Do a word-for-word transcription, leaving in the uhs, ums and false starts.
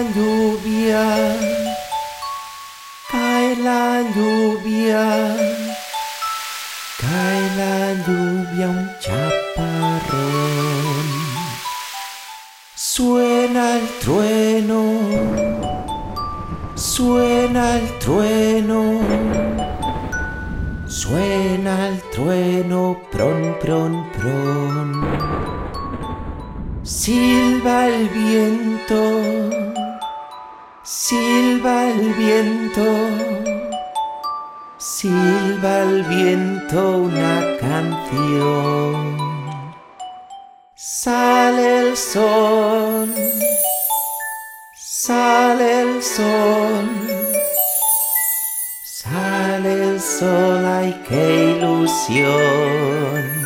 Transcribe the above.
lluvia, cae la lluvia, cae la lluvia, un chaparrón. Suena el trueno, suena el trueno, suena el trueno, pron, pron, pron. Silba el viento, silba el viento, silba el viento una canción. Sale el sol, sale el sol, sale el sol, ay qué ilusión.